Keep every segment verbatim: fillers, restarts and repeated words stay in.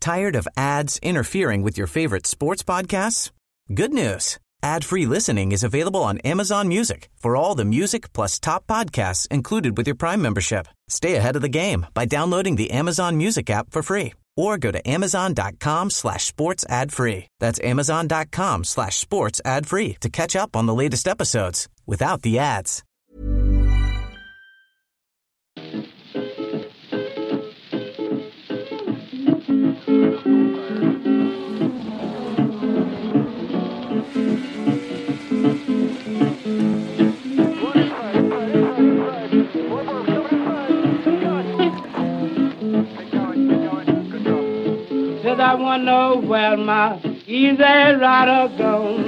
Tired of ads interfering with your favorite sports podcasts? Good news. Ad-free listening is available on Amazon Music for all the music plus top podcasts included with your Prime membership. Stay ahead of the game by downloading the Amazon Music app for free or go to amazon.com slash sports ad free. That's amazon.com slash sports ad free to catch up on the latest episodes without the ads. I wanna know where my easy rider goes.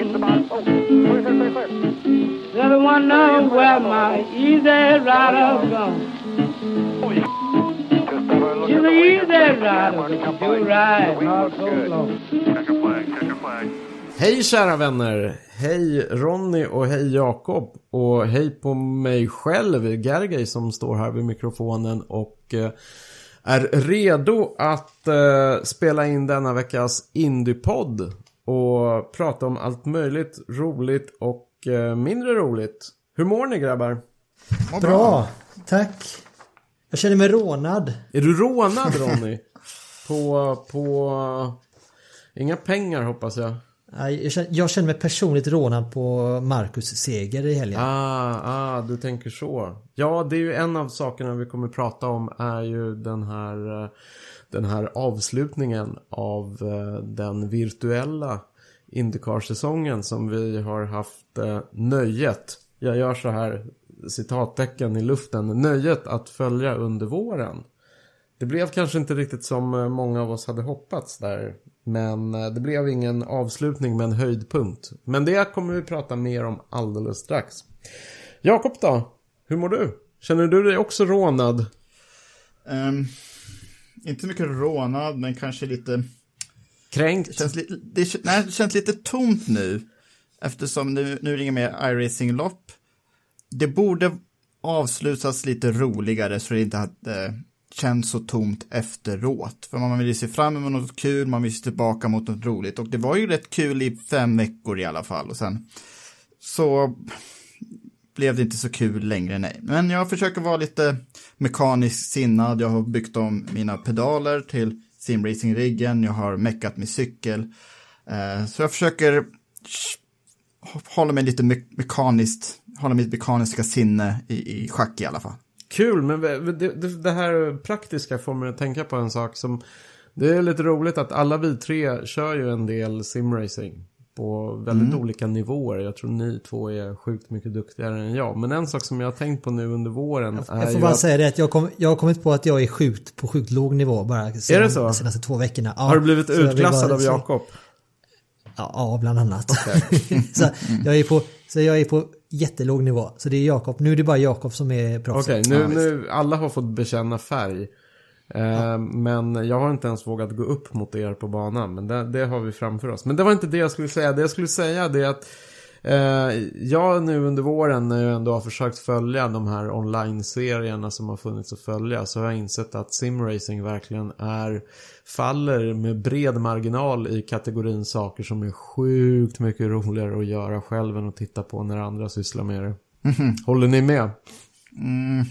I wanna know where my easy rider goes. She's an easy rider, do ride not so long. Hej kära vänner, hej Ronny och hej Jakob och hej på mig själv, Gergej, som står här vid mikrofonen och eh, är redo att eh, spela in denna veckas Indie-podd och prata om allt möjligt roligt och eh, mindre roligt. Hur mår ni, grabbar? Bra, bra, tack. Jag känner mig rånad. Är du rånad, Ronny? på, på inga pengar, hoppas jag. Jag känner, jag känner mig personligt rånad på Marcus seger i helgen. Ah, ah, du tänker så. Ja, det är ju en av sakerna vi kommer prata om är ju den här, den här avslutningen av den virtuella IndyCar-säsongen som vi har haft nöjet, jag gör så här citattecken i luften, nöjet att följa under våren. Det blev kanske inte riktigt som många av oss hade hoppats där. Men det blev ingen avslutning med en höjdpunkt. Men det kommer vi prata mer om alldeles strax. Jakob då? Hur mår du? Känner du dig också rånad? Um, inte mycket rånad, men kanske lite... Kränkt? Det känns, li- det, nej, det känns lite tomt nu. Eftersom nu, nu ringer med iRacing-lopp. Det borde avslutas lite roligare så det inte hade... känns så tomt efteråt. För man vill se fram emot något kul, man vill se tillbaka mot något roligt. Och det var ju rätt kul i fem veckor i alla fall. Och sen så blev det inte så kul längre, nej. Men jag försöker vara lite mekaniskt sinnad. Jag har byggt om mina pedaler till simracing-riggen. Jag har meckat min cykel. Så jag försöker hålla mig lite me- mekaniskt, hålla mitt mekaniska sinne i, i schack i alla fall. Kul, men det, det, det här praktiska får mig att tänka på en sak som... Det är lite roligt att alla vi tre kör ju en del simracing på väldigt mm. olika nivåer. Jag tror ni två är sjukt mycket duktigare än jag. Men en sak som jag har tänkt på nu under våren jag, är Jag får ju bara att... säga det att jag, kom, jag har kommit på att jag är sjukt på sjukt låg nivå bara sedan, är det så? de senaste två veckorna. Ja, har du blivit utklassad bara, av Jakob? Ja, ja, bland annat. Okay. så, jag är på, så jag är på jättelåg nivå. Så det är Jakob. Nu är det bara Jakob som är proffs. Okej, okay, nu, nu alla har fått bekänna färg. Eh, ja. Men jag har inte ens vågat gå upp mot er på banan. Men det, det har vi framför oss. Men det var inte det jag skulle säga. Det jag skulle säga det är att eh, jag nu under våren, när jag ändå har försökt följa de här online-serierna som har funnits att följa, så har jag insett att simracing verkligen är, faller med bred marginal i kategorin saker som är sjukt mycket roligare att göra själv än att titta på när andra sysslar med det. Mm-hmm. Håller ni med? Mm.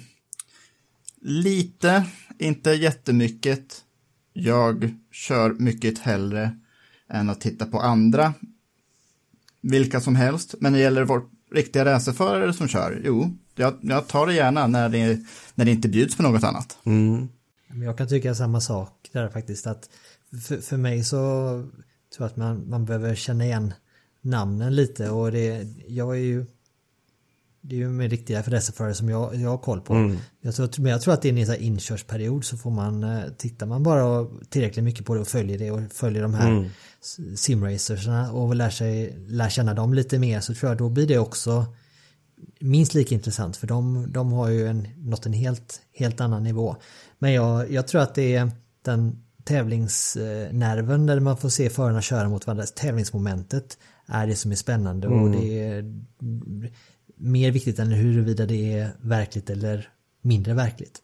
Lite, inte jättemycket. Jag kör mycket hellre än att titta på andra. Vilka som helst. Men när det gäller vår riktiga racerförare som kör, jo, jag, jag tar det gärna när det, när det inte bjuds på något annat. Mm. Jag kan tycka samma sak där faktiskt. Att för, för mig så tror jag att man, man behöver känna igen namnen lite. Och det, jag är ju det är ju med riktiga racerförare som jag, jag har koll på. Mm. Jag tror, men jag tror att det är en sån här inkörsperiod, så får man, tittar man bara tillräckligt mycket på det och följer det och följer de här mm. simracersna och lär, sig, lär känna dem lite mer, så tror jag då blir det också minst lika intressant, för de, de har ju en, nått en helt, helt annan nivå. Men jag, jag tror att det är den tävlingsnerven där man får se förarna köra mot varandra, tävlingsmomentet är det som är spännande mm. och det är mer viktigt än huruvida det är verkligt eller mindre verkligt.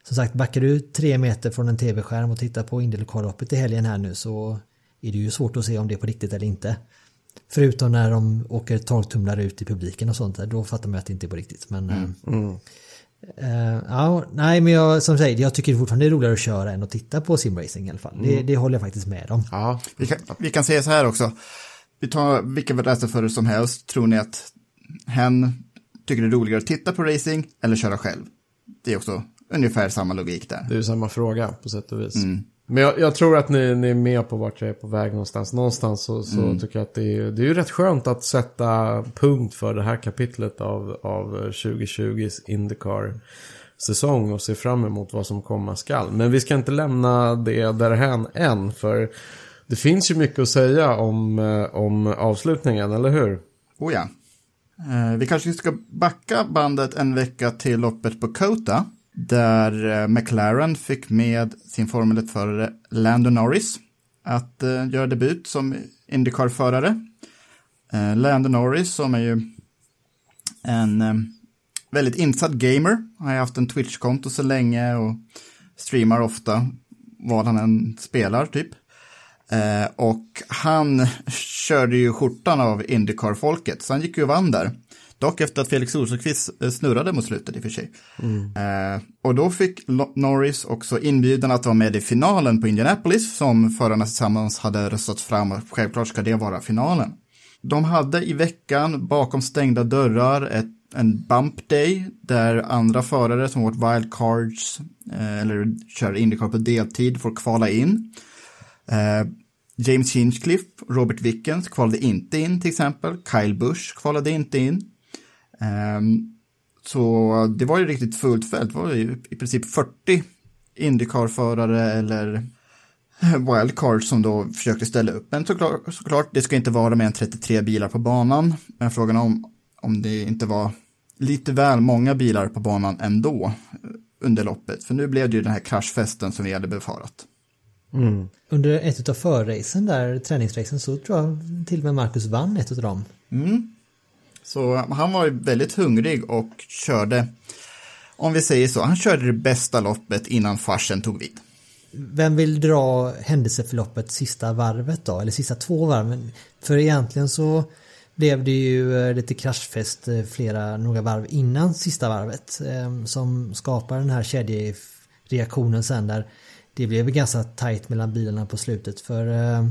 som sagt, backar du tre meter från en tv-skärm och tittar på Indycar-loppet i helgen här nu, så är det ju svårt att se om det är på riktigt eller inte. Förutom när de åker tolv-tumlare ut i publiken och sånt där, då fattar man att det inte är på riktigt. Men, mm. Mm. Uh, ja, nej, men jag, som säger, jag tycker fortfarande det är roligare att köra än att titta på simracing i alla fall. Mm. Det, det håller jag faktiskt med om. Ja, vi kan, vi kan säga så här också. Vi tar vilka racerförare som helst. Tror ni att hen tycker det är roligare att titta på racing eller köra själv? Det är också ungefär samma logik där. Det är ju samma fråga på sätt och vis. Mm. Men jag, jag tror att ni, ni är med på vart jag är på väg någonstans. Någonstans så, så mm. tycker jag att det är, det är ju rätt skönt att sätta punkt för det här kapitlet av, av tjugo tjugos IndyCar-säsong och se fram emot vad som komma skall. Men vi ska inte lämna det därhän än, för det finns ju mycket att säga om, om avslutningen, eller hur? Oh ja. Eh, vi kanske ska backa bandet en vecka till loppet på Kota, där McLaren fick med sin Formel ett-förare Lando Norris att uh, göra debut som IndyCar-förare. Uh, Lando Norris, som är ju en um, väldigt insatt gamer, har haft en Twitch-konto så länge och streamar ofta vad han än spelar typ. Uh, och han körde ju skjortan av IndyCar-folket, så han gick ju och vann där. Dock efter att Felix Rosenqvist snurrade mot slutet i och för sig. Mm. Eh, och då fick Norris också inbjudan att vara med i finalen på Indianapolis, som förarna tillsammans hade röstat fram, och självklart ska det vara finalen. De hade i veckan bakom stängda dörrar ett, en bump day där andra förare som varit wildcards eh, eller kör IndyCar på deltid får kvala in. Eh, James Hinchcliffe, Robert Wickens kvalade inte in till exempel. Kyle Busch kvalade inte in. Um, så det var ju riktigt fullt fält. Det var ju i princip fyrtio IndyCar-förare eller wildcard som då försökte ställa upp. Men såklart, såklart det ska inte vara mer än trettiotre bilar på banan. Men frågan om, om det inte var lite väl många bilar på banan ändå under loppet. För nu blev det ju den här kraschfesten som vi hade befarat. Mm. Under ett av förracen där, träningsracen, så tror jag till och med Marcus vann ett av dem. Mm. Så han var ju väldigt hungrig och körde, om vi säger så, han körde det bästa loppet innan farsen tog vid. Vem vill dra händelseförloppet sista varvet då? Eller sista två varven? För egentligen så blev det ju lite kraschfest flera, några varv innan sista varvet eh, som skapar den här kedjereaktionen sen där. Det blev ganska tajt mellan bilarna på slutet, för eh,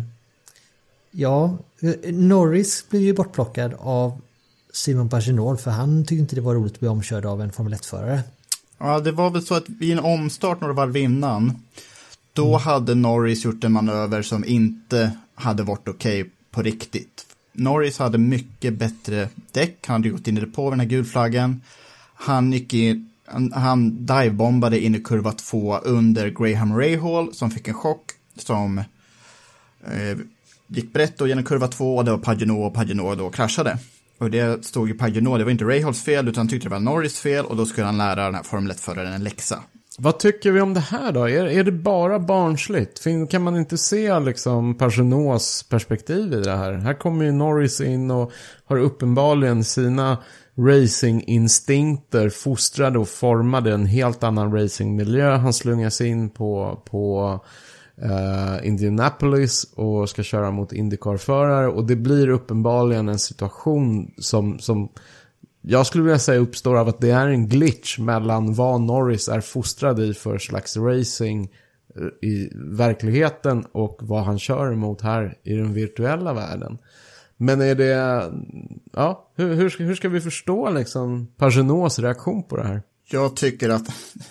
ja, Norris blev ju bortplockad av Simon Pagenaud, för han tyckte inte det var roligt att bli omkörd av en Formel ett-förare. Ja, det var väl så att vid en omstart några varv innan, då mm. hade Norris gjort en manöver som inte hade varit okej okay på riktigt. Norris hade mycket bättre däck, han hade gått in i på den här gulflaggen. Han gick in, han, han divebombade in i kurva två under Graham Rahal som fick en chock som eh, gick brett och genom kurva två, och det var Pagenaud och Pagenaud då kraschade. Och det stod ju Pagenaud, det var inte Rahals fel utan han tyckte det var Norris fel, och då skulle han lära den här Formel ett-föraren en läxa. Vad tycker vi om det här då? Är, är det bara barnsligt? Kan man inte se liksom Pagenauds perspektiv i det här? Här kommer ju Norris in och har uppenbarligen sina racinginstinkter fostrade och formade en helt annan racingmiljö. Han slungas in på, på uh, Indianapolis och ska köra mot IndyCar-förare, och det blir uppenbarligen en situation som, som jag skulle vilja säga uppstår av att det är en glitch mellan vad Norris är fostrad i för slags racing i verkligheten och vad han kör emot här i den virtuella världen. Men är det, ja, hur, hur, ska, hur ska vi förstå liksom Pagenauds reaktion på det här? Jag tycker att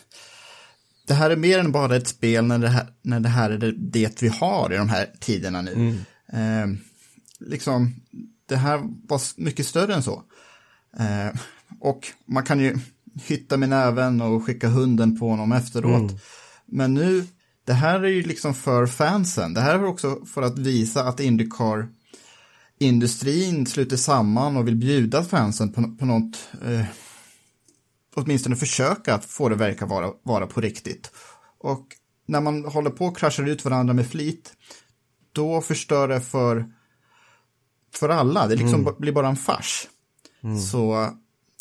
det här är mer än bara ett spel när det här, när det, här är det, det vi har i de här tiderna nu. Mm. Eh, liksom, det här var mycket större än så. Eh, och man kan ju hitta med näven och skicka hunden på honom efteråt. Mm. Men nu, det här är ju liksom för fansen. Det här är också för att visa att IndyCar industrin sluter samman och vill bjuda fansen på, på något, eh, åtminstone försöka att få det verka vara, vara på riktigt. Och när man håller på och kraschar ut varandra med flit, då förstör det för, för alla. Det liksom mm. blir bara en fars. Mm. Så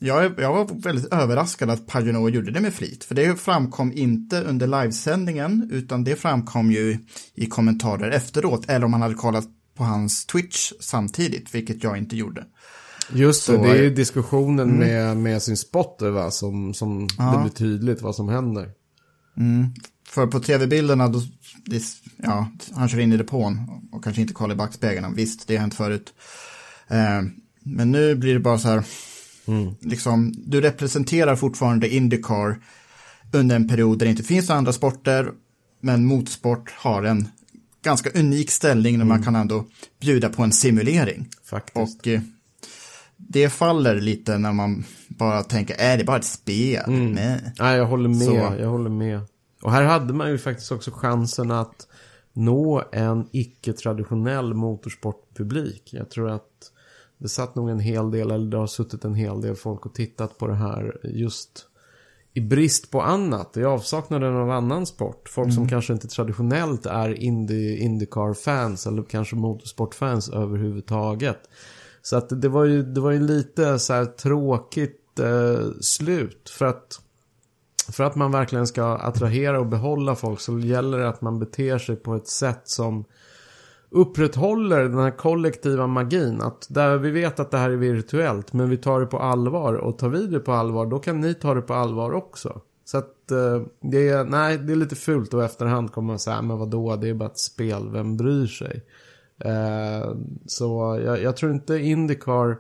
Jag, jag var väldigt överraskad att Pagano gjorde det med flit. För det framkom inte under livesändningen, utan det framkom ju i kommentarer efteråt. Eller om man hade kollat på hans Twitch samtidigt, vilket jag inte gjorde. Just det, Så, det är ju diskussionen mm. med, med sin spotter, va? Som, som ja. det blir tydligt vad som händer. Mm. För på tv-bilderna, då, det, ja, han kör in i depån och kanske inte kollar i backspegeln. Visst, det har hänt förut. Eh, men nu blir det bara så här... Mm. Liksom, du representerar fortfarande IndyCar under en period där det inte finns andra sporter, men motorsport har en ganska unik ställning när mm. man kan ändå bjuda på en simulering. Faktiskt. Och eh, det faller lite när man bara tänker, är det bara ett spel? Mm. Nej. Nej, jag håller med, Så. jag håller med. Och här hade man ju faktiskt också chansen att nå en icke-traditionell motorsportpublik. Jag tror att det satt nog en hel del, eller det har suttit en hel del folk och tittat på det här just i brist på annat, i avsaknaden av annan sport. Folk mm. som kanske inte traditionellt är Indy, IndyCar-fans eller kanske motorsportfans överhuvudtaget. Så att det var ju, det var ju lite så här tråkigt eh, slut. För att, för att man verkligen ska attrahera och behålla folk så gäller det att man beter sig på ett sätt som upprätthåller den här kollektiva magin. Att där vi vet att det här är virtuellt, men vi tar det på allvar, och tar vi det på allvar, då kan ni ta det på allvar också. Så att eh, det är, nej, det är lite fult och efterhand kommer man säga, men vadå, det är bara ett spel, vem bryr sig? Eh, så jag, jag tror inte IndyCar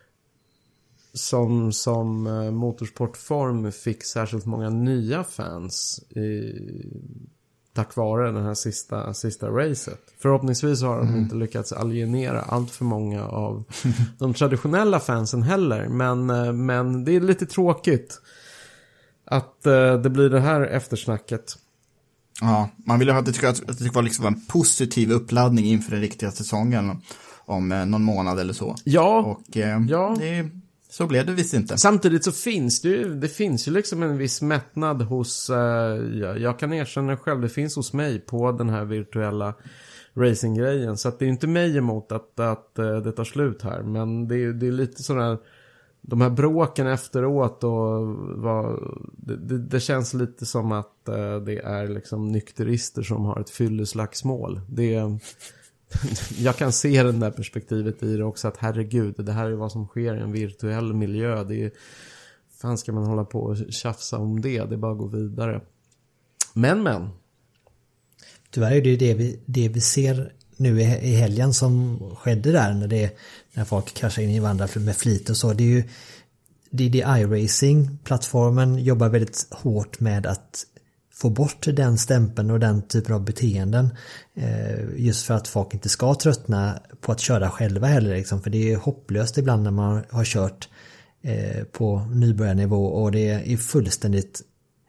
som, som eh, motorsportform fick särskilt många nya fans i, tack vare den här sista, sista racet. Förhoppningsvis har de mm. inte lyckats alienera allt för många av de traditionella fansen heller. Men, men det är lite tråkigt att uh, det blir det här eftersnacket. Ja, man vill ju ha det, tycker att det var liksom en positiv uppladdning inför den riktiga säsongen om eh, någon månad eller så. Ja, och eh, ja. Det, så blev det visst inte. Samtidigt så finns det ju, det finns ju liksom en viss mättnad hos, eh, jag, jag kan erkänna själv, det finns hos mig på den här virtuella racinggrejen. Så att det är inte mig emot att, att uh, det tar slut här. Men det är, det är lite sådär, de här bråken efteråt och vad, det, det, det känns lite som att uh, det är liksom nykterister som har ett fylleslagsmål. Det är, jag kan se den där perspektivet i det också, att herregud, det här är vad som sker i en virtuell miljö. Det är, fan ska man hålla på och tjafsa om det? Det är bara att gå vidare. Men men tyvärr är det ju det vi, det vi ser nu i, i helgen som skedde där när, det, när folk kraschar in i varandra med flit och så. Det är ju det är det iRacing-plattformen jobbar väldigt hårt med att få bort den stämpeln och den typen av beteenden. Eh, just för att folk inte ska tröttna på att köra själva heller. Liksom. För det är hopplöst ibland när man har kört eh, på nybörjarnivå och det är fullständigt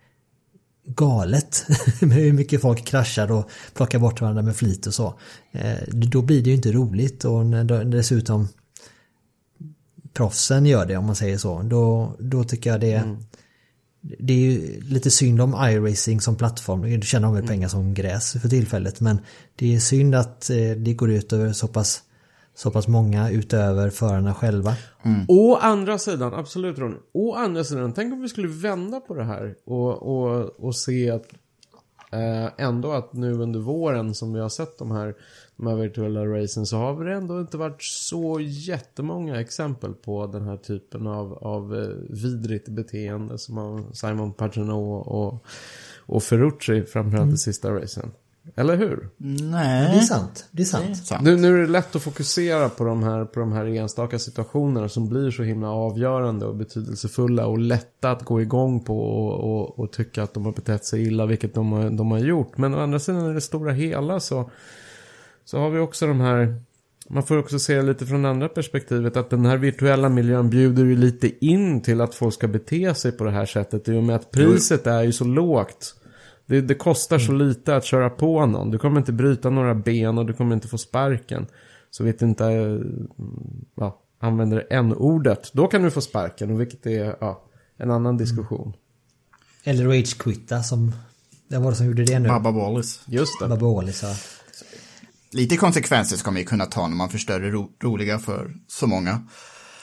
galet med hur mycket folk kraschar och plockar bort varandra med flit och så. Eh, då blir det ju inte roligt, och när dessutom proffsen gör det, om man säger så, då, då tycker jag det är mm. det är ju lite synd om iRacing som plattform. Du tjänar de väl pengar som gräs för tillfället, men det är synd att eh, det går ut över så pass så pass många utöver förarna själva. Mm. Å andra sidan, absolut Ronny. Å andra sidan, tänk om vi skulle vända på det här och, och, och se att eh, ändå att nu under våren som vi har sett de här, de här virtuella racen, så har det ändå inte varit så jättemånga exempel på den här typen av, av eh, vidrigt beteende som av Simon Pagenaud och, och Ferrucci framförallt mm. i sista racen. Eller hur? Nej. Det är sant. Det är sant. Det är sant. Nu, nu är det lätt att fokusera på de här, på de här enstaka situationerna som blir så himla avgörande och betydelsefulla och lätta att gå igång på och, och, och tycka att de har betett sig illa, vilket de har, de har gjort. Men å andra sidan, i det stora hela så, så har vi också de här, man får också se lite från det andra perspektivet, att den här virtuella miljön bjuder ju lite in till att folk ska bete sig på det här sättet, i och med att priset är ju så lågt. Det, det kostar så lite att köra på någon. Du kommer inte bryta några ben och du kommer inte få sparken. Så vet du inte, ja, använder n-ordet, då kan du få sparken, och vilket är ja, en annan diskussion. Eller rage-quitta, som det var det som gjorde det nu. Bubba Wallace. Just det. Bubba Wallace, ja. Lite konsekvenser ska man ju kunna ta när man förstör det ro- roliga för så många.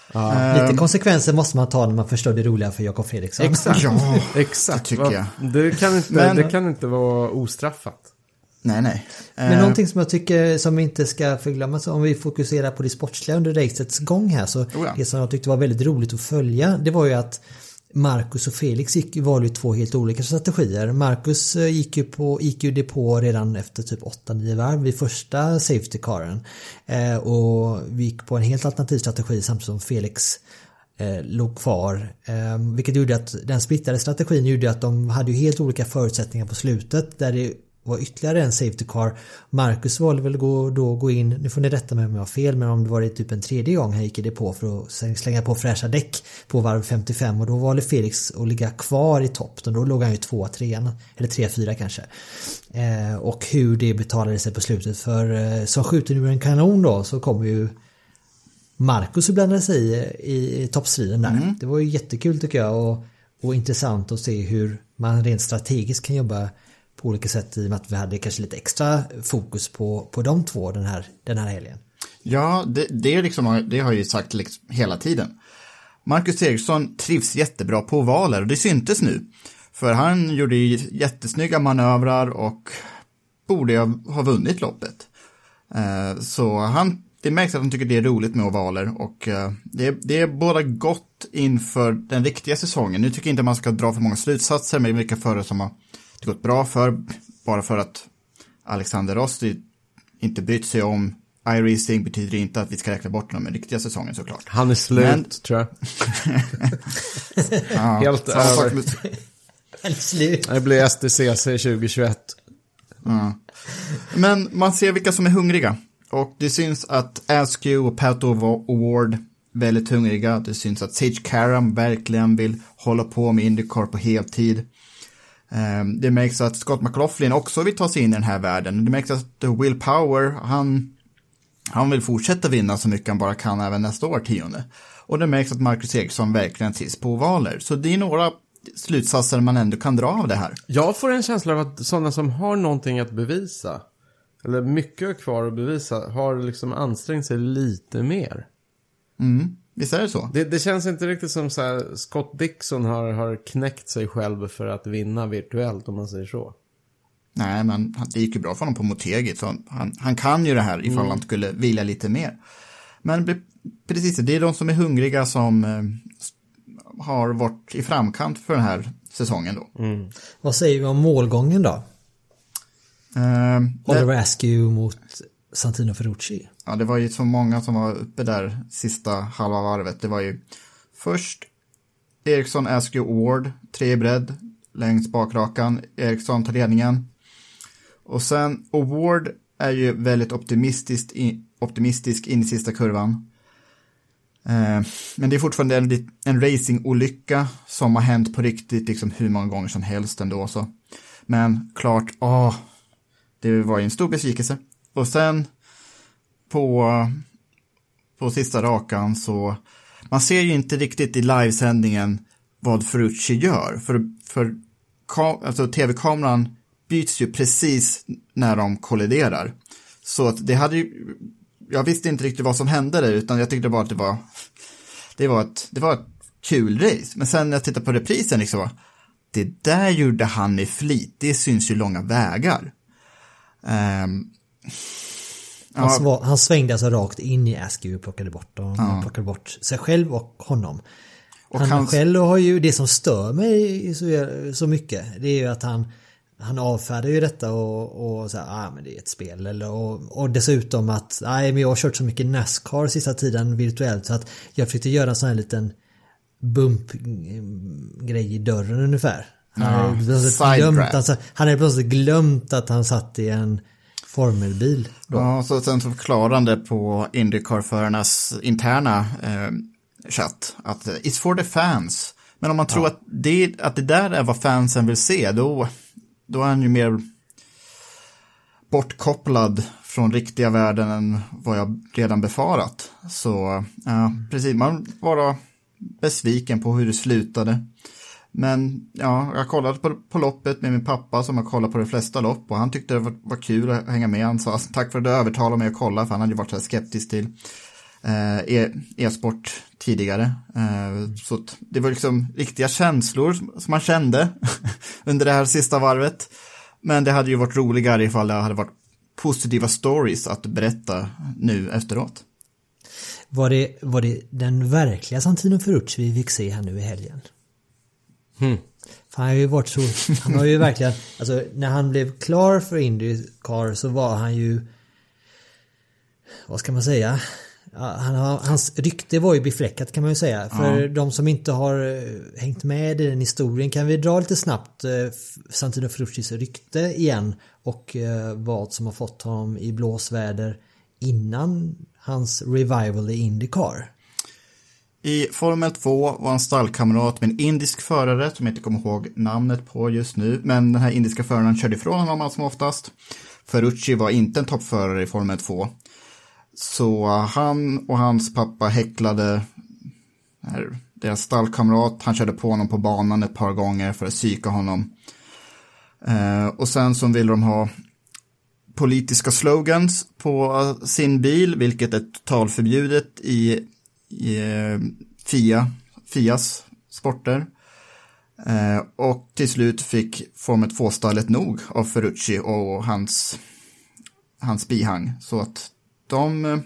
Ja. Lite Um, konsekvenser måste man ta när man förstår det roliga för Jakob Fredriksson. Exakt, Ja, exakt. det tycker jag. Det kan, inte, Men- det kan inte vara ostraffat. Nej, nej. Men Eh, någonting som jag tycker som inte ska förglömmas, om vi fokuserar på det sportsliga under racets gång här, så Oh ja. det som jag tyckte var väldigt roligt att följa, det var ju att Marcus och Felix gick, valde ju två helt olika strategier. Marcus eh, gick ju på gick ju depå redan efter typ åtta nio varv vid första safety caren. Eh, och vi gick på en helt alternativ strategi samtidigt som Felix eh, låg kvar. Eh, vilket gjorde att den splittade strategin gjorde att de hade ju helt olika förutsättningar på slutet, där det var ytterligare en safety car. Marcus valde väl gå, då gå in, nu får ni rätta mig om jag har fel, men om det var det typ en tredje gång han gick i depå för att slänga på fräscha däck på varv femtiofem, och då valde Felix att ligga kvar i topp, och då låg han ju två trean eller tre fyra kanske. Eh, och hur det betalade sig på slutet, för eh, som skjuter nu en kanon då, så kommer ju Marcus blandade sig i, i, i toppstriden där. Mm. Det var ju jättekul tycker jag, och, och intressant att se hur man rent strategiskt kan jobba på olika sätt, i och med att vi hade kanske lite extra fokus på, på de två den här, den här helgen. Ja, det, det, är liksom, det har jag ju sagt liksom hela tiden. Marcus Eriksson trivs jättebra på ovaler, och det syntes nu. För han gjorde ju jättesnygga manövrar och borde ha vunnit loppet. Uh, så han, det märks att han tycker det är roligt med ovaler, och uh, det, det är båda gott inför den riktiga säsongen. Nu tycker jag inte man ska dra för många slutsatser, men vilka förare som har det gått bra för, bara för att Alexander Rossi inte brytt sig om iRacing betyder inte att vi ska räkna bort honom i riktiga säsongen såklart. Han är slut, men... tror jag. Ja, helt över. Helt slut. Det blir S D C C tjugohundratjugoett. Ja. Men man ser vilka som är hungriga. Och det syns att Askew och Pato Award väldigt hungriga. Det syns att Sage Karam verkligen vill hålla på med IndyCar på heltid. Det märks att Scott McLaughlin också vill ta sig in i den här världen. Det märks att Will Power, han, han vill fortsätta vinna så mycket han bara kan även nästa årtionde. Och det märks att Marcus Eriksson verkligen trivs på ovaler. Så det är några slutsatser man ändå kan dra av det här. Jag får en känsla av att sådana som har någonting att bevisa, eller mycket kvar att bevisa, har liksom ansträngt sig lite mer. Mm. Visst är det så? Det, det känns inte riktigt som så här, Scott Dixon har, har knäckt sig själv för att vinna virtuellt, om man säger så. Nej, men det gick ju bra för honom på Motegi, så han, han kan ju det här ifall mm. han skulle vilja lite mer. Men precis, det är de som är hungriga som eh, har varit i framkant för den här säsongen då. Mm. Vad säger vi om målgången då? Eh, Oliver det... Askew mot Santino Ferrucci. Ja, det var ju så många som var uppe där sista halva varvet. Det var ju först Eriksson, Askew, Award, tre i bredd längs bakrakan. Eriksson tar ledningen. Och sen Award är ju väldigt optimistiskt in, optimistisk in i sista kurvan. Eh, men det är fortfarande en, en racingolycka som har hänt på riktigt liksom hur många gånger som helst ändå. Så. Men klart, åh, det var ju en stor besvikelse. Och sen på, på sista rakan så man ser ju inte riktigt i livesändningen vad Ferrucci gör. För, för alltså, tv-kameran byts ju precis när de kolliderar. Så att det hade ju, jag visste inte riktigt vad som hände där, utan jag tyckte bara att det var det var ett, det var ett kul race. Men sen när jag tittade på reprisen liksom, det där gjorde han i flit. Det syns ju långa vägar. Um, Han, sva, han svängde alltså rakt in i Askew och plockade bort, och ja. plockade bort sig själv och honom. Och han hans... själv har ju, det som stör mig så, så mycket, det är ju att han han avfärdar ju detta och, och så här, ah, men det är ett spel. Eller, och, och dessutom att nej, men jag har kört så mycket NASCAR sista tiden virtuellt så att jag försökte göra en sån här liten bump-grej i dörren ungefär. Han ja, hade glömt, alltså, han hade plötsligt glömt att han satt i en formelbil. Då. Ja, så sen så förklarande på IndyCar-förarnas interna eh, chatt att it's for the fans. Men om man tror ja. att, det, att det där är vad fansen vill se, då, då är han ju mer bortkopplad från riktiga världen än vad jag redan befarat. Så ja, precis, man var besviken på hur det slutade. Men ja, jag kollade på, på loppet med min pappa som har kollat på de flesta lopp och han tyckte det var, var kul att hänga med. Han sa tack för att du övertalade mig att kolla, för han hade ju varit så här skeptisk till eh, e- e-sport tidigare. Eh, så att det var liksom riktiga känslor som man kände under det här sista varvet. Men det hade ju varit roligare ifall det hade varit positiva stories att berätta nu efteråt. Var det, var det den verkliga Santino Ferrucci vi fick se här nu i helgen? Hmm. För han har ju varit så, han har ju verkligen, alltså när han blev klar för IndyCar så var han ju, vad ska man säga, han, hans rykte var ju befläckat kan man ju säga. För ja. De som inte har hängt med i den historien kan vi dra lite snabbt Santino Ferruccis rykte igen och vad som har fått honom i blåsväder innan hans revival i IndyCar. I Formel två var han stallkamrat med en indisk förare som jag inte kommer ihåg namnet på just nu. Men den här indiska föraren körde ifrån honom allt som oftast. Ferrucci var inte en toppförare i Formel två. Så han och hans pappa häcklade deras stallkamrat. Han körde på honom på banan ett par gånger för att psyka honom. Eh, och sen så ville de ha politiska slogans på sin bil, vilket är totalförbjudet i, i FIA, FIAs sporter. Eh, och till slut fick Formel två-stallet nog av Ferrucci och hans, hans bihang. Så att de,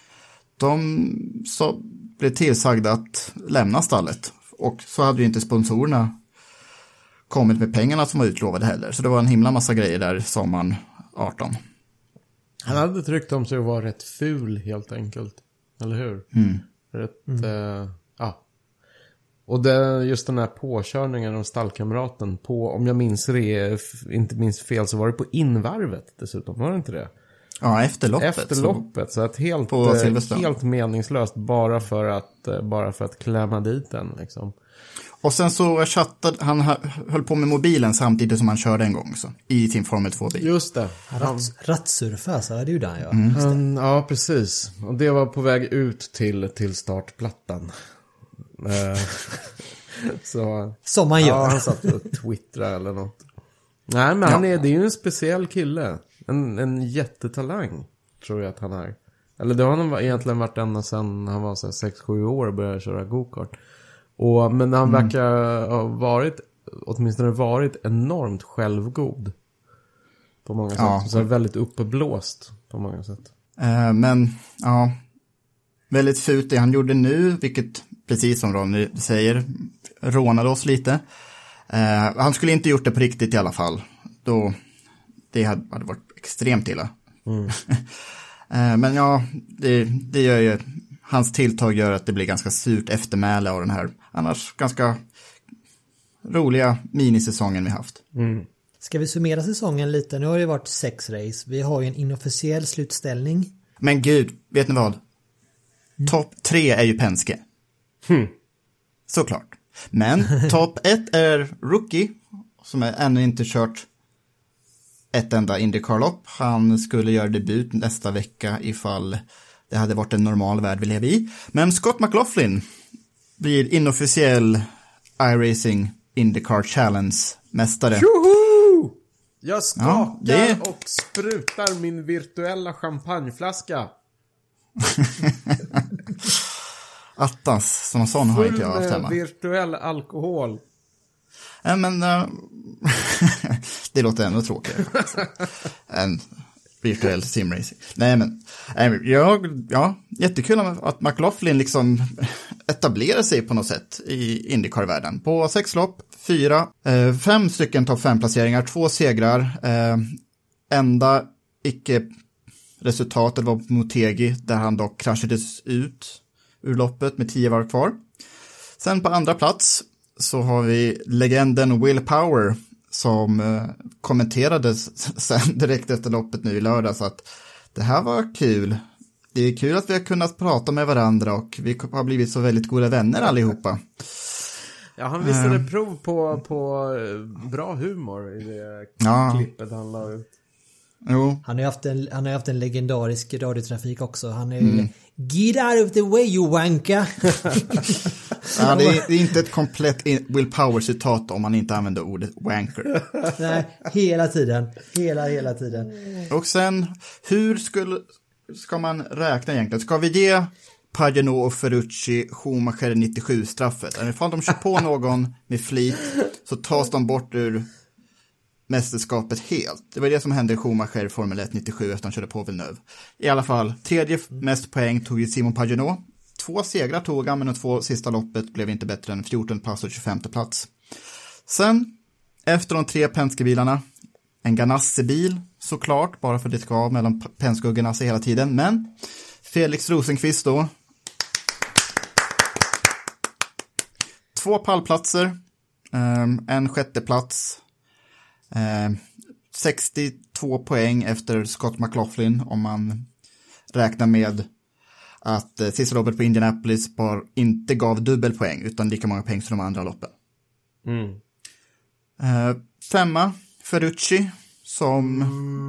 de så blev tillsagda att lämna stallet. Och så hade ju inte sponsorerna kommit med pengarna som var utlovade heller. Så det var en himla massa grejer där sommaren arton. Han hade tryckt om sig att vara rätt ful helt enkelt. Eller hur? Mm. Rätt, mm. Eh, ja. Och det, just den här påkörningen av stallkamraten på, om jag minns det, inte minns fel, så var det på invarvet dessutom, var det inte det? Ja, efter loppet. Efter loppet, så att helt, eh, helt meningslöst bara för att, eh, bara för att klämma dit den liksom. Och sen så chattade, han höll på med mobilen samtidigt som han körde en gång så, i sin Formel två-bil. Just det. Han rattsurfa, så det gjorde han, ja. Mm. Han, ja, precis. Och det var på väg ut till, till startplattan. så, som man gör. Ja, han satt och twittrade eller något. Nej, men han är, det är ju en speciell kille. En, en jättetalang, tror jag att han är. Eller det har han egentligen varit ända sedan han var så sex sju år och började köra go-kart. Och, men han mm. verkar ha varit, åtminstone varit enormt självgod på många ja. sätt. Så väldigt uppblåst på många sätt. Uh, men, ja, väldigt fult det han gjorde nu, vilket precis som Ronny säger, rånade oss lite. Uh, han skulle inte gjort det på riktigt i alla fall. Då, det hade, hade varit extremt illa. Mm. uh, men ja, det, det gör ju... Hans tilltag gör att det blir ganska surt eftermäle av den här annars ganska roliga minisäsongen vi haft. Mm. Ska vi summera säsongen lite? Nu har det varit sex race. Vi har ju en inofficiell slutställning. Men gud, vet ni vad? Mm. Topp tre är ju Penske. Hmm. Såklart. Men topp ett är Rookie, som är ännu inte kört ett enda IndyCar-lopp. Han skulle göra debut nästa vecka ifall det hade varit en normal värld vi lever i. Men Scott McLaughlin blir inofficiell iRacing IndyCar Challenge-mästare. Tjoho! Jag skakar ja, det... och sprutar min virtuella champagneflaska. Attas, som sån har inte jag haft hemma. Full virtuell alkohol. Ja, men uh, det låter ännu tråkigare. En virtuell simracing. Nej, men jag, ja, jättekul att McLaughlin liksom etablerar sig på något sätt i IndyCar-världen. På sex lopp, fyra, eh, fem stycken topp fem-placeringar, två segrar. Eh, enda icke-resultatet var på Motegi, där han dock kraschades ut ur loppet med tio varv kvar. Sen på andra plats så har vi legenden Will Power, som eh, kommenterades sen direkt efter loppet nu i lördag, så att det här var kul. Det är kul att vi har kunnat prata med varandra och vi har blivit så väldigt goda vänner allihopa. Ja, han visade uh, prov på, på bra humor i det ja. klippet han la ut. Jo. Han har ju haft en, han har haft en legendarisk radiotrafik också. Han är mm. Get out of the way, you wanka. Ja, det, är, det är inte ett komplett Will Power-citat om man inte använder ordet wanker. Nej, hela tiden. Hela, hela tiden. Och sen, hur skulle, ska man räkna egentligen? Ska vi ge Pagenot och Ferrucci, Schumacher nittiosju-straffet. Ifall de kör på någon med flit så tas de bort ur mästerskapet helt. Det var det som hände i Schumacher Formel ett nittiosju efter han körde på Villeneuve. I alla fall, tredje mest poäng tog ju Simon Pagenaud. Två segrar tog han, men de två sista loppet blev inte bättre än fjortonde plats och tjugofemte plats. Sen, efter de tre Penske-bilarna, en Ganassi-bil såklart, bara för att det ska vara mellan Penske och Ganassi hela tiden, men Felix Rosenqvist då. Två pallplatser, en sjätteplats, sextiotvå poäng efter Scott McLaughlin om man räknar med att sista loppet på Indianapolis bara inte gav dubbelpoäng utan lika många poäng som de andra loppen. Mm. Uh, femma, Ferrucci, som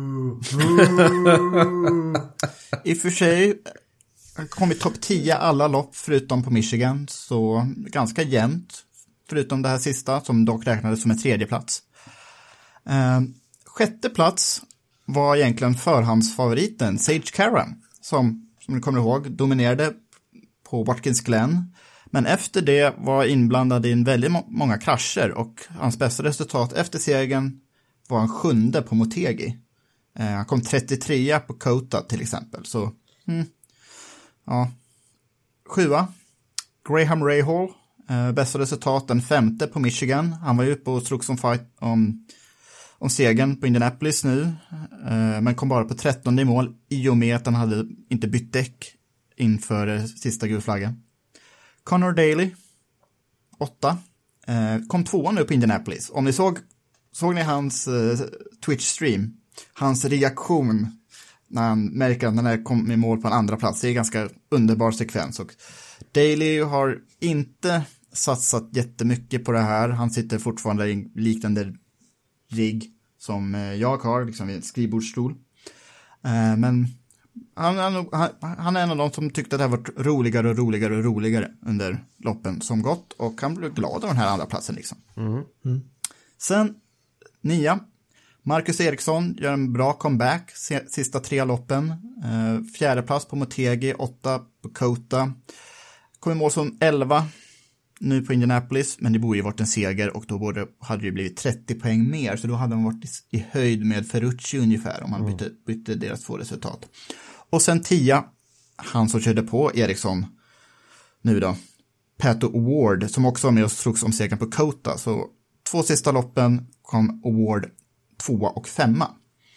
i och för sig kom i topp tio alla lopp förutom på Michigan, så ganska jämnt förutom det här sista som dock räknades som en tredje plats. Uh, sjätte plats var egentligen förhandsfavoriten Sage Karam, som, som ni kommer ihåg dominerade på Watkins Glen. Men efter det var inblandad i en väldigt må- många krascher och hans bästa resultat efter segern var en sjunde på Motegi. Eh, han kom trettiotre på Kota till exempel. Så, mm, ja. Sjua, Graham Rahal. Eh, bästa resultat den femte på Michigan. Han var ju uppe och slog som fight om, om segern på Indianapolis nu. Eh, men kom bara på trettonde i mål i och med att han hade inte bytt däck inför eh, sista gulflaggen. Connor Daly, åtta, eh, kom tvåan nu på Indianapolis. Om ni såg, såg ni hans eh, Twitch-stream, hans reaktion när han märker att han är kom i mål på en andra plats. Det är en ganska underbar sekvens. Och Daly har inte satsat jättemycket på det här. Han sitter fortfarande i en liknande rigg som eh, jag har, liksom i en skrivbordsstol. Eh, men... Han, han, han är en av de som tyckte att det här var roligare och roligare och roligare under loppen som gått. Och han blev glad av den här andra platsen liksom. Mm. Mm. Sen, nia. Marcus Eriksson gör en bra comeback sista tre loppen. Eh, fjärde plats på Motegi, åtta på Kota. Kom i mål som elva nu på Indianapolis. Men det borde ju varit en seger och då borde, hade det blivit trettio poäng mer. Så då hade man varit i, i höjd med Ferrucci ungefär om man mm. bytte, bytte deras två resultat. Och sen tia, han som körde på Eriksson nu då, Pato O'Ward, som också var med och slogs om segern på Kota. Så två sista loppen kom O'Ward tvåa och femma.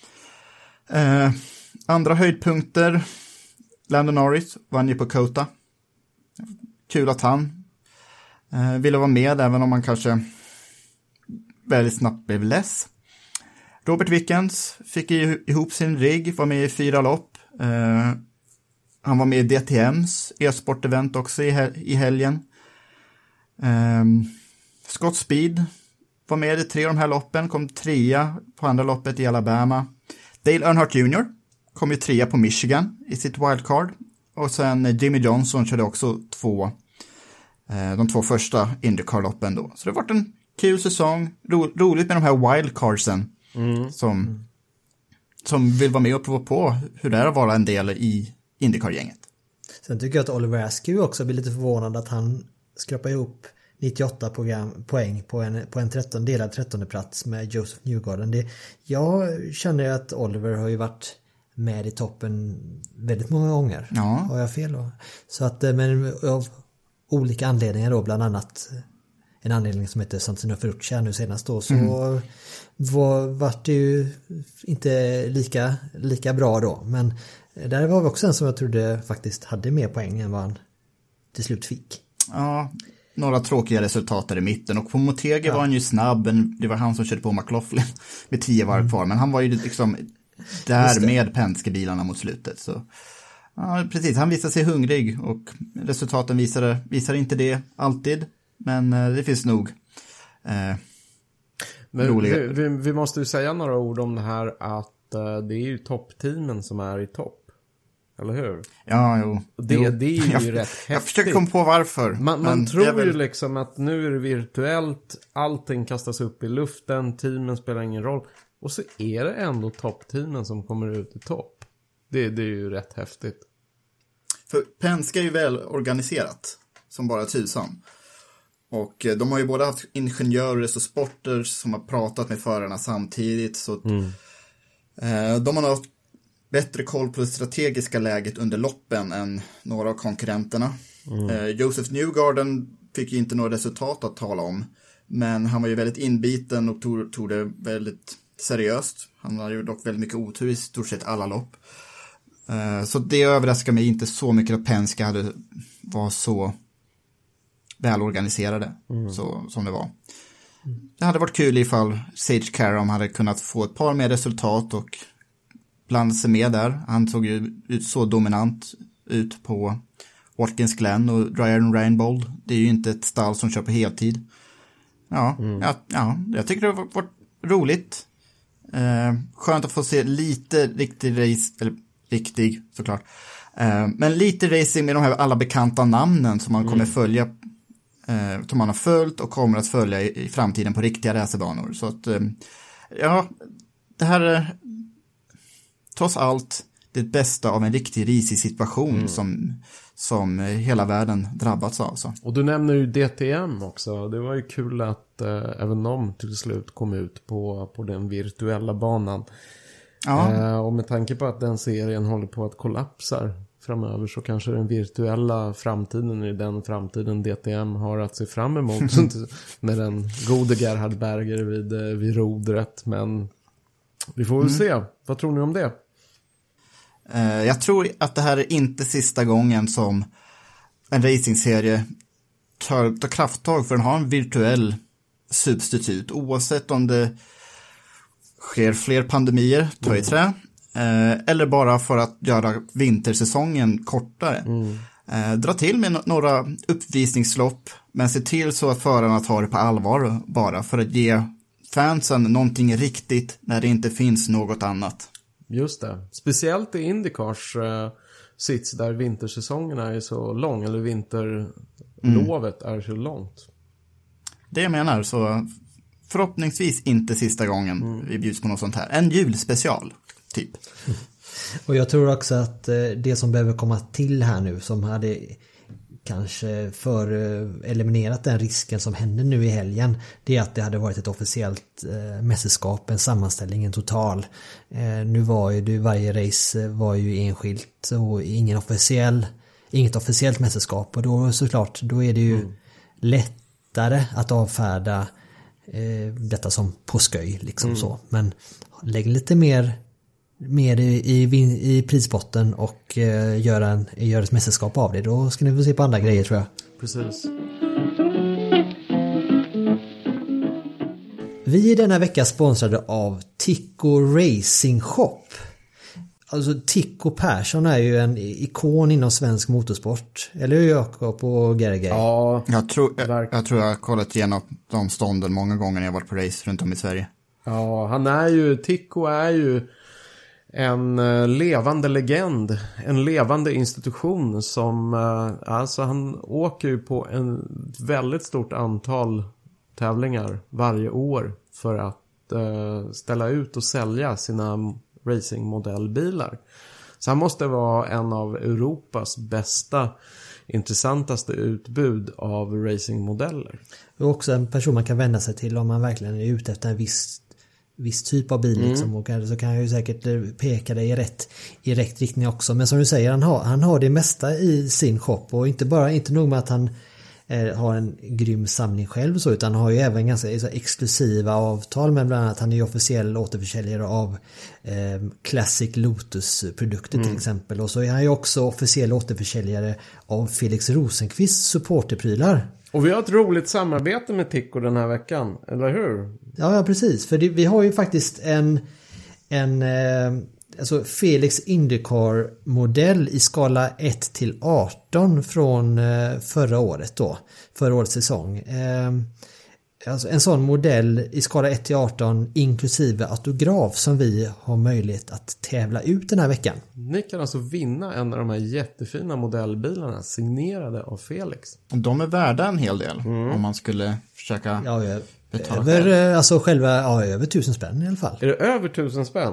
Eh, andra höjdpunkter, Lando Norris vann ju på Kota. Kul att han eh, ville vara med även om han kanske väldigt snabbt blev less. Robert Wickens fick ihop sin rigg, var med i fyra lopp. Uh, han var med i D T M's e-sport-event också i, hel- i helgen. Um, Scott Speed var med i tre av de här loppen, kom trea på andra loppet i Alabama. Dale Earnhardt junior kom ju trea på Michigan i sitt wildcard. Och sen Jimmy Johnson körde också två, uh, de två första IndyCar-loppen då. Så det har varit en kul säsong, ro- roligt med de här wildcardsen mm. som... Mm. som vill vara med och prova på hur det är att vara en del i IndyCar-gänget. Sen tycker jag att Oliver Askew också blir lite förvånad att han skrapar ihop nittioåtta program, poäng på en, på en tretton, delad trettonde plats med Joseph Newgarden. Det, jag känner att Oliver har ju varit med i toppen väldigt många gånger. Ja. Har jag fel då? Så att, men av olika anledningar då, bland annat en anledning som heter Santino Ferrucci nu senast då, så mm. var, var det ju inte lika, lika bra då. Men där var vi också en som jag trodde faktiskt hade mer poäng än vad han till slut fick. Ja, några tråkiga resultat där i mitten. Och på Motegi ja. var han ju snabb. Det var han som körde på McLaughlin med tio varv kvar. Mm. Men han var ju liksom där med Penske-bilarna mot slutet. Så ja, precis, han visade sig hungrig. Och resultaten visade, visade inte det alltid. Men eh, det finns nog eh, Men roliga. Vi, vi, vi måste ju säga några ord om det här att eh, det är ju toppteamen som är i topp. Eller hur? Ja, jo. Det, jo. det är ju jag, rätt häftigt. Jag försöker komma på varför. Man, man tror väl... ju liksom att nu är det virtuellt, allting kastas upp i luften, teamen spelar ingen roll. Och så är det ändå toppteamen som kommer ut i topp. Det, det är ju rätt häftigt. För Penske är ju väl organiserat, som bara tusan. Och de har ju både haft ingenjörer och sporter som har pratat med förarna samtidigt. Så mm. eh, de har haft bättre koll på det strategiska läget under loppen än några av konkurrenterna. Mm. Eh, Joseph Newgarden fick ju inte några resultat att tala om. Men han var ju väldigt inbiten och tog, tog det väldigt seriöst. Han har ju dock väldigt mycket otur i stort sett alla lopp. Uh, så det överraskar mig inte så mycket att Penske hade, var så välorganiserade mm. så, som det var. Mm. Det hade varit kul ifall Sage Karam hade kunnat få ett par mer resultat och blanda sig med där. Han såg ju ut så dominant ut på Watkins Glen och Ryan Rainbold. Det är ju inte ett stall som kör på heltid. Ja, mm. ja, ja jag tycker det har varit roligt. Uh, skönt att få se lite riktig race, eller riktig såklart. Uh, men lite racing med de här alla bekanta namnen som man mm. kommer följa, uh, som man har följt och kommer att följa i, i framtiden på riktiga racerbanor. Så att, uh, ja, det här är trots allt det bästa av en riktig risig situation mm. som, som hela världen drabbats av. Så. Och du nämner ju D T M också. Det var ju kul att eh, även de till slut kom ut på, på den virtuella banan. Ja. Eh, och med tanke på att den serien håller på att kollapsa framöver så kanske den virtuella framtiden är den framtiden D T M har att se fram emot med den gode Gerhard Berger vid, vid rodret. Men vi får väl mm. se. Vad tror ni om det? Uh, jag tror att det här är inte sista gången som en racingserie tar, tar krafttag för att ha en virtuell substitut. Oavsett om det sker fler pandemier, ta i trä, uh, eller bara för att göra vintersäsongen kortare. Mm. Uh, dra till med no- några uppvisningslopp, men se till så att förarna tar det på allvar bara för att ge fansen någonting riktigt när det inte finns något annat. Just det. Speciellt i IndyCars eh, sits där vintersäsongerna är så lång, eller vinterlovet mm. är så långt. Det jag menar, så förhoppningsvis inte sista gången mm. vi bjuds på något sånt här. En julspecial, typ. Och jag tror också att eh, det som behöver komma till här nu, som hade kanske för eh, eliminerat den risken som hände nu i helgen, det är att det hade varit ett officiellt eh, mästerskap, en sammanställning, en total. Eh, nu var ju det, varje race var ju enskilt och ingen officiell, inget officiellt mästerskap, och då såklart, då är det ju mm. lättare att avfärda eh, detta som på sköj liksom mm. så. Men lägg lite mer mer i, i, i prisbotten och eh, göra, en, göra ett mästerskap av det. Då ska ni få se på andra grejer, tror jag. Precis. Vi är denna vecka sponsrade av Tico Racing Shop. Alltså Tico Persson är ju en ikon inom svensk motorsport. Eller hur, Jakob och Gerger? Ja, jag tror jag, jag tror jag har kollat igenom de stånden många gånger när jag varit på race runt om i Sverige. Ja, han är ju, Tico är ju en uh, levande legend, en levande institution som, uh, alltså han åker ju på en väldigt stort antal tävlingar varje år för att uh, ställa ut och sälja sina racingmodellbilar. Så han måste vara en av Europas bästa, intressantaste utbud av racingmodeller. Och också en person man kan vända sig till om man verkligen är ute efter en viss viss typ av bil mm. liksom, och så kan jag ju säkert peka dig i rätt, i rätt riktning också. Men som du säger, han har, han har det mesta i sin shop, och inte bara, inte nog med att han eh, har en grym samling själv så, utan han har ju även ganska så, exklusiva avtal med bland annat, han är ju officiell återförsäljare av eh, Classic Lotus-produkter mm. till exempel, och så är han ju också officiell återförsäljare av Felix Rosenqvists supporterprylar. Och vi har ett roligt samarbete med Tico den här veckan, eller hur? Ja, ja precis. För det, vi har ju faktiskt en, en eh, alltså Felix IndyCar-modell i skala ett till arton från eh, förra året då. Förra årets säsong. Eh, alltså en sån modell i skala ett till arton inklusive autograf som vi har möjlighet att tävla ut den här veckan. Ni kan alltså vinna en av de här jättefina modellbilarna signerade av Felix. De är värda en hel del mm. om man skulle försöka ja, betala över, alltså själva, ja, över tusen spänn i alla fall. Är det över tusen spänn?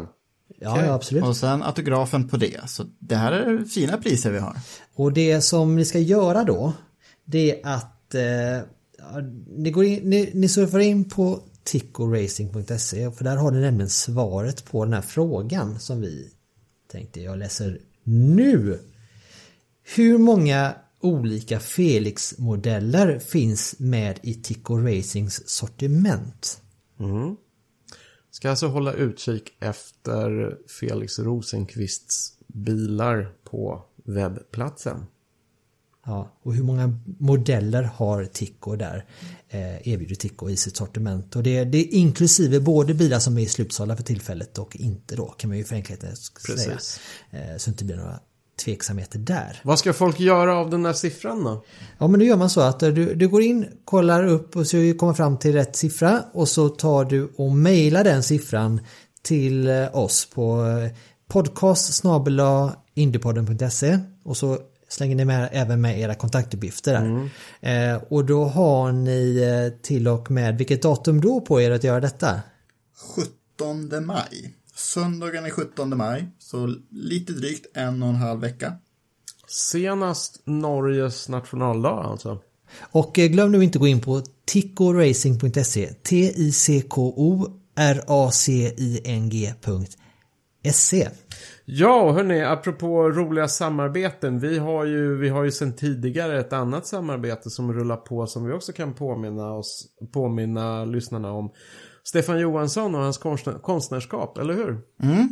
Ja, Okay. ja, absolut. Och sen autografen på det. Så det här är fina priser vi har. Och det som ni ska göra då, det är att eh, ni, går in, ni, ni surfar in på tickoracing punkt se, för där har ni nämligen svaret på den här frågan som vi tänkte jag läser nu. Hur många olika Felix-modeller finns med i Tico Racings sortiment? Mm. Ska alltså hålla utkik efter Felix Rosenqvists bilar på webbplatsen. Ja, och hur många modeller har Tico där, eh, erbjuder Tico i sitt sortiment? Och det, det är inklusive både bilar som är slutsålda för tillfället och inte då, kan man ju för enkelheten säga. Eh, så inte blir några tveksamheter där. Vad ska folk göra av den här siffran då? Ja, men då gör man så att du, du går in, kollar upp och så kommer fram till rätt siffra och så tar du och mejlar den siffran till oss på podcast snabel-a indiepodden punkt se och så slänger ni med även med era kontaktuppgifter där. Mm. Eh, och då har ni till och med, vilket datum då på er att göra detta? sjuttonde maj. Söndagen är sjuttonde maj, så lite drygt en och en halv vecka. Senast Norges nationaldag alltså. Och glöm nu inte gå in på tickoracing punkt se, T I C K O R A C I N G punkt se. Ja, hörni, apropå roliga samarbeten, vi har ju vi har ju sedan tidigare ett annat samarbete som rullar på som vi också kan påminna oss påminna lyssnarna om. Stefan Johansson och hans konstnär, konstnärskap, eller hur? Mm.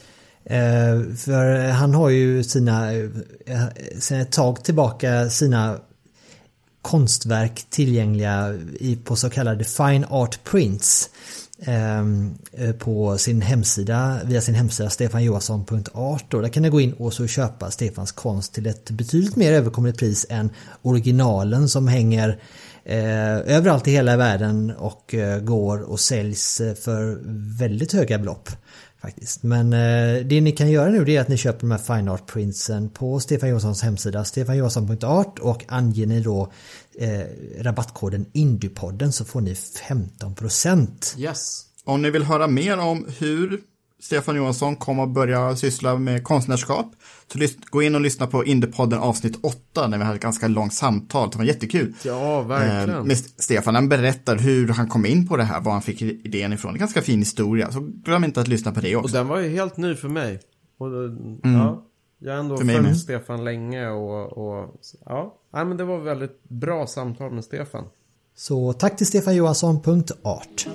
Eh, för han har ju sina eh, sedan ett tag tillbaka sina konstverk tillgängliga i, på så kallade fine art prints eh, på sin hemsida, via sin hemsida stefan johansson punkt art. Och där kan ni gå in och så köpa Stefans konst till ett betydligt mer överkomligt pris än originalen som hänger Eh, överallt i hela världen och eh, går och säljs för väldigt höga belopp faktiskt. Men eh, det ni kan göra nu det är att ni köper de här fine art printsen på Stefan Johanssons hemsida stefan johansson punkt art och anger ni då eh, rabattkoden Indiepodden så får ni femton procent. Yes. Om ni vill höra mer om hur Stefan Johansson kommer att börja syssla med konstnärskap så gå in och lyssna på Indiepodden avsnitt åtta när vi hade ett ganska långt samtal. Det var jättekul. Ja, verkligen. Eh, med Stefan, han berättar hur han kom in på det här, var han fick idén ifrån. Det är en ganska fin historia, så glöm inte att lyssna på det också. Och den var ju helt ny för mig. Och, mm. ja, jag har ändå följt Stefan länge och, och ja. ja, men det var väldigt bra samtal med Stefan. Så tack till stefan johansson punkt art.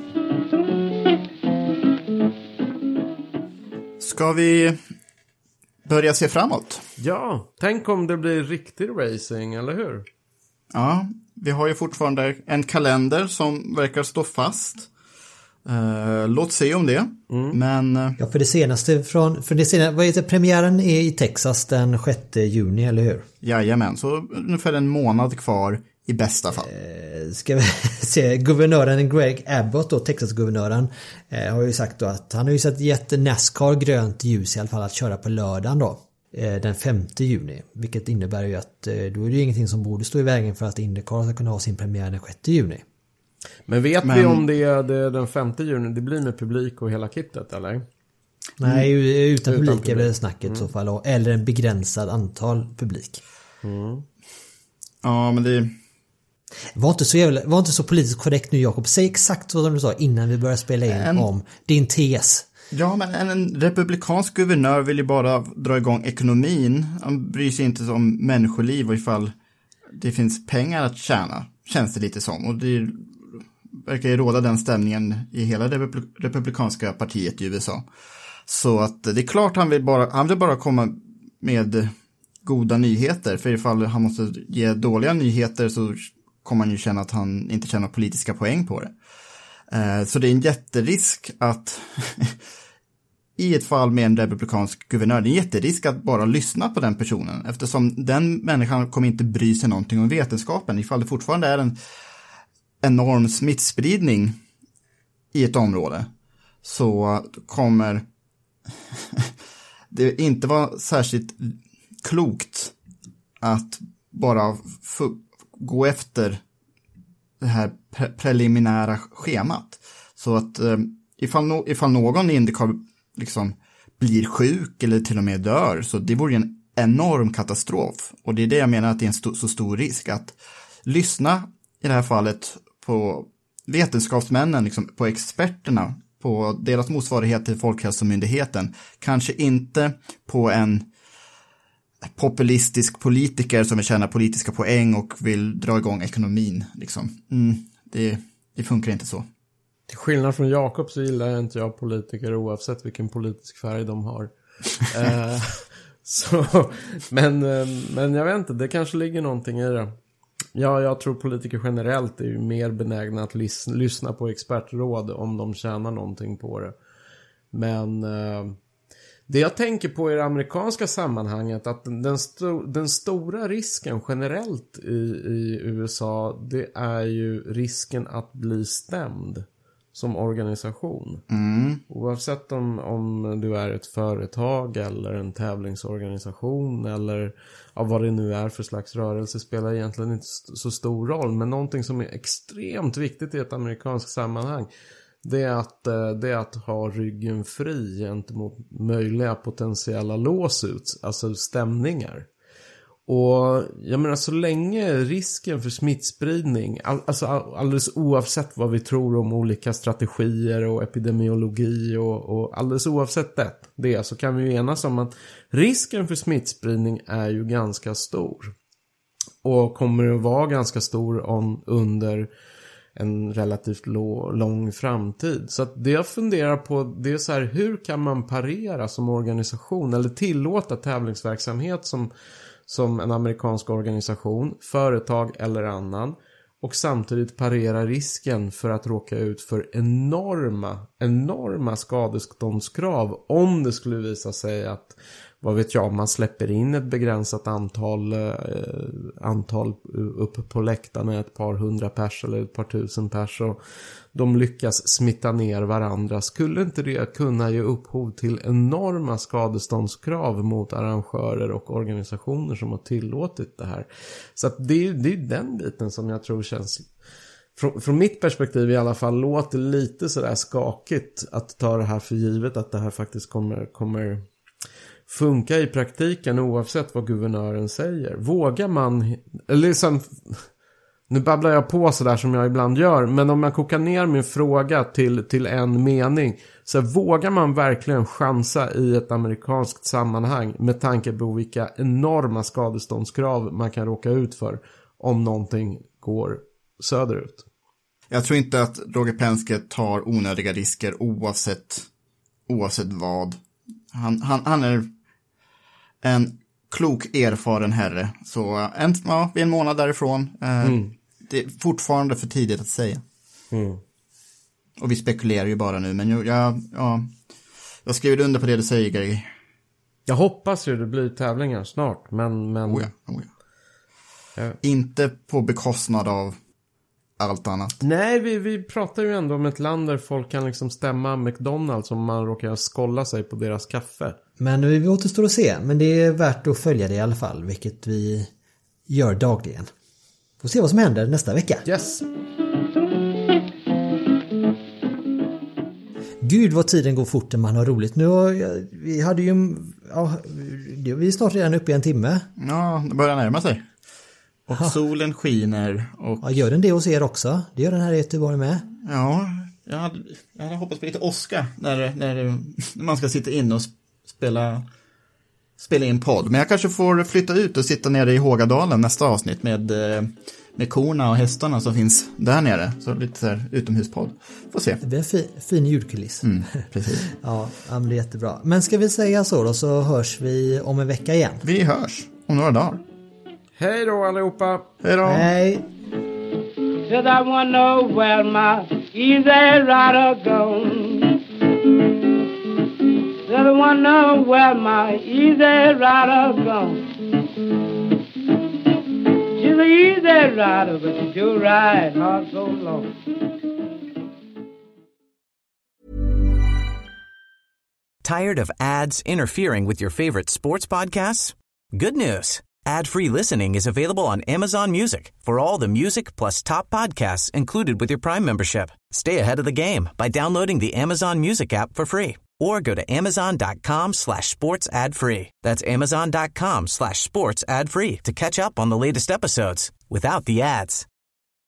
Ska vi börja se framåt? Ja, tänk om det blir riktig racing, eller hur? Ja, vi har ju fortfarande en kalender som verkar stå fast. Uh, låt se om det. Mm. Men uh, ja, för det senaste från för det senaste, vad heter premiären är i Texas den sjätte juni, eller hur? Jajamän, så ungefär en månad kvar i bästa fall. Eh, ska vi se, guvernören Greg Abbott då, Texas-guvernören eh, har ju sagt då att han har ju sett gett NASCAR grönt ljus i alla fall att köra på lördagen då, eh, den femte juni, vilket innebär ju att eh, då är det ju ingenting som borde stå i vägen för att IndyCar ska kunna ha sin premiär den sjätte juni. Men vet Men... vi om det är det den femte juni det blir med publik och hela kittet, eller? Nej, utan, utan publik, publik är det mm. snacket mm. så fall, eller en begränsad antal publik. Mm. Ja, men det var inte så jävla, var inte så politiskt korrekt nu, Jakob. Säg exakt så som du sa innan vi börjar spela in en, om din tes. Ja, men en, en republikansk guvernör vill ju bara dra igång ekonomin. Han bryr sig inte om människoliv och ifall det finns pengar att tjäna, känns det lite som. Och det verkar ju råda den stämningen i hela det republikanska partiet i U S A. Så att det är klart han vill bara, han vill bara komma med goda nyheter. För ifall han måste ge dåliga nyheter så kommer man ju känna att han inte tjänar politiska poäng på det. Eh, så det är en jätterisk att i ett fall med en republikansk guvernör, det är en jätterisk att bara lyssna på den personen, eftersom den människan kommer inte bry sig någonting om vetenskapen. Ifall det fortfarande är en enorm smittspridning i ett område så kommer det inte vara särskilt klokt att bara få gå efter det här pre- preliminära schemat. Så att eh, ifall, no- ifall någon i IndyCar liksom blir sjuk eller till och med dör. Så det vore en enorm katastrof. Och det är det jag menar att det är en st- så stor risk att lyssna i det här fallet på vetenskapsmännen, liksom, på experterna, på deras motsvarighet till Folkhälsomyndigheten. Kanske inte på en populistisk politiker som vill tjäna politiska poäng och vill dra igång ekonomin. Liksom. Mm, det, det funkar inte så. Till skillnad från Jakob så gillar jag inte jag politiker oavsett vilken politisk färg de har. eh, så, men, men jag vet inte, det kanske ligger någonting i det. Ja, jag tror politiker generellt är ju mer benägna att lys- lyssna på expertråd om de tjänar någonting på det. Men eh, det jag tänker på i det amerikanska sammanhanget, att den, sto- den stora risken generellt i, i U S A, det är ju risken att bli stämd som organisation. Mm. Oavsett om, om du är ett företag eller en tävlingsorganisation eller ja, vad det nu är för slags rörelse spelar egentligen inte så stor roll. Men någonting som är extremt viktigt i ett amerikanskt sammanhang, det är att, det är att ha ryggen fri gentemot möjliga potentiella låsuts, alltså stämningar. Och jag menar, så länge risken för smittspridning, all, alltså alldeles oavsett vad vi tror om olika strategier och epidemiologi och, och alldeles oavsett det, det så kan vi ju enas om att risken för smittspridning är ju ganska stor. Och kommer att vara ganska stor om, under en relativt lå, lång framtid. Så att det jag funderar på, det är så här, hur kan man parera som organisation eller tillåta tävlingsverksamhet som som en amerikansk organisation, företag eller annan, och samtidigt parera risken för att råka ut för enorma, enorma skadeståndskrav om det skulle visa sig att, vad vet jag, man släpper in ett begränsat antal, eh, antal upp på läktarna, ett par hundra pers eller ett par tusen pers, och de lyckas smitta ner varandra. Skulle inte det kunna ge upphov till enorma skadeståndskrav mot arrangörer och organisationer som har tillåtit det här? Så att det är det är den biten som jag tror känns, från, från mitt perspektiv i alla fall, låter lite sådär skakigt att ta det här för givet, att det här faktiskt kommer, kommer funka i praktiken oavsett vad guvernören säger. Vågar man, eller liksom, nu babblar jag på sådär som jag ibland gör, men om man kokar ner min fråga till, till en mening, så vågar man verkligen chansa i ett amerikanskt sammanhang med tanke på vilka enorma skadeståndskrav man kan råka ut för om någonting går söderut? Jag tror inte att Roger Penske tar onödiga risker oavsett, oavsett vad. Han, han, han är en klok, erfaren herre. Så en, ja, vi är en månad därifrån. Eh, mm. Det är fortfarande för tidigt att säga. Mm. Och vi spekulerar ju bara nu. Men jag, jag, ja, jag skriver under på det du säger, Gary. Jag hoppas ju det blir tävlingar snart. Men, men... Oh ja, oh ja. Ja. Inte på bekostnad av allt annat. Nej, vi, vi pratar ju ändå om ett land där folk kan liksom stämma McDonalds om man råkar skolla sig på deras kaffe. Men vi återstår att se. Men det är värt att följa det i alla fall, vilket vi gör dagligen. Får se vad som händer nästa vecka. Yes. Gud vad tiden går fort när man har roligt. Nu har, vi hade ju, ja, vi är snart redan uppe i en timme. Ja, det börjar närma sig. Och ha. Solen skiner. Och... Ja, gör den det hos er också? Det gör den här i Göteborg med. Ja, jag hade, jag hade hoppats på lite åska när, när man ska sitta in och spela, spela in podd. Men jag kanske får flytta ut och sitta nere i Hågadalen nästa avsnitt med, med korna och hästarna som finns där nere. Så lite så här utomhuspodd. Får se. Det blir en fin, fin ljudkuliss. Mm, precis. Ja, det blir jättebra. Men ska vi säga så då, så hörs vi om en vecka igen. Vi hörs om några dagar. Hej då allihopa. Hej då. Hej. Said I wanna know where my easy rider gone. Said I wanna know where my easy rider gone. She's an easy rider, but she do ride hard so long. Tired of ads interfering with your favorite sports podcasts? Good news. Ad-free listening is available on Amazon Music for all the music plus top podcasts included with your Prime membership. Stay ahead of the game by downloading the Amazon Music app for free or go to amazon.com slash sports ad free. That's amazon.com slash sports ad free to catch up on the latest episodes without the ads.